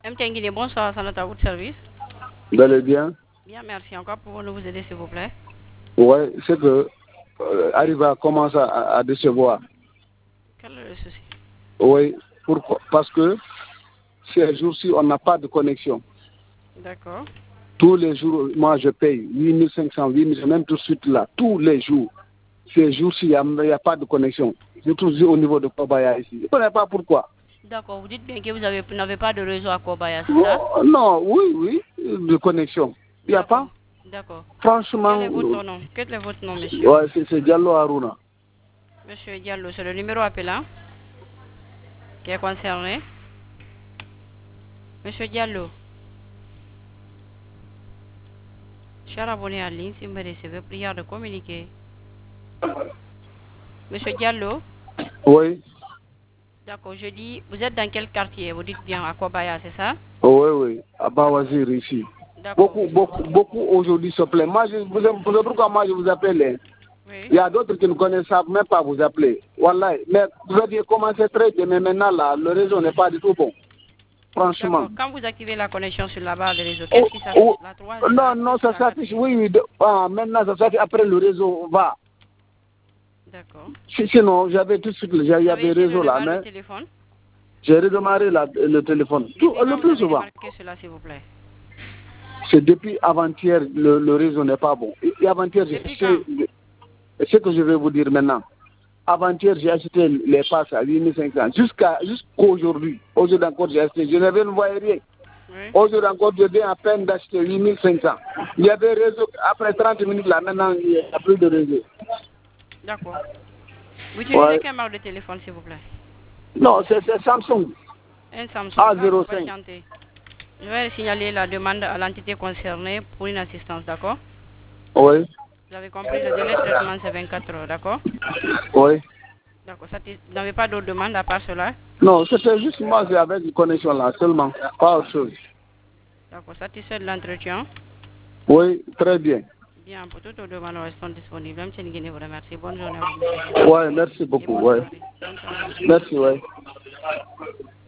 MTN Guinée, bonsoir, ça notre votre service. Vous allez bien? Bien, merci. Encore pouvons-nous vous aider, s'il vous plaît? Ouais, c'est que Arriva commence à décevoir. Quel est le souci? Oui, pourquoi? Parce que ces jours-ci, on n'a pas de connexion. D'accord. Tous les jours, moi, je paye 8500, 8000, même tout de suite là, tous les jours. Ces jours-ci, il n'y a pas de connexion. Surtout au niveau de Kobaya ici. Je ne connais pas pourquoi. D'accord, vous dites bien que vous n'avez pas de réseau à Kobaya, c'est ça? Non, oui, de connexion. Il n'y a pas. D'accord. Franchement. Quel est votre nom? Quel est votre nom, monsieur? Ouais, c'est Diallo Aruna. Monsieur Diallo, c'est le numéro appelant qui est concerné. Monsieur Diallo. Cher abonné en ligne, si vous me recevez, prière de communiquer. Monsieur Diallo. Oui. D'accord, je dis, vous êtes dans quel quartier? Vous dites bien à Kobaya, c'est ça? Oui, à Bawazir ici. Beaucoup aujourd'hui se plaignent. Moi, c'est pourquoi moi je vous appelle. Hein. Oui. Il y a d'autres qui ne connaissent même pas vous appeler. Voilà. Mais vous aviez commencé très bien, mais maintenant là, le réseau n'est pas du tout bon. Franchement. Quand vous activez la connexion sur la barre de réseau, qu'est-ce qui s'affiche? La 3, non, ça s'affiche, oui. Maintenant, ça s'affiche après le réseau va. D'accord. Sinon, j'avais tout de suite, il y avait réseau là. Mais téléphone? j'ai redémarré le téléphone. Le plus souvent. Remarquez cela, s'il vous plaît. C'est depuis avant-hier, le réseau n'est pas bon. Et avant-hier, ce que je vais vous dire maintenant. Avant-hier, j'ai acheté les passes à 8500. Jusqu'aujourd'hui. Aujourd'hui encore, j'ai acheté. Je n'avais voyé rien. Oui. Aujourd'hui encore, je viens à peine d'acheter 8500. Il y avait réseau. Après 30 minutes, là, maintenant, il n'y a plus de réseau. D'accord. Vous utilisez quelle marque de téléphone, s'il vous plaît? Non, c'est Samsung. Un Samsung A05. Je vais signaler la demande à l'entité concernée pour une assistance, d'accord? Oui. Vous avez compris, le délai de traitement, c'est 24 heures, d'accord? Oui. D'accord. Vous n'avez pas d'autres demandes à part cela? Non, c'était juste moi avec une connexion là, seulement. Pas autre chose. D'accord. Satisfait de l'entretien? Oui, très bien. Bien, pour toutes vos demandes, nous restons disponibles. Même si vous remercie. Bonne journée à vous, monsieur. Oui, merci beaucoup. Ouais. Bonne soirée. Merci, oui.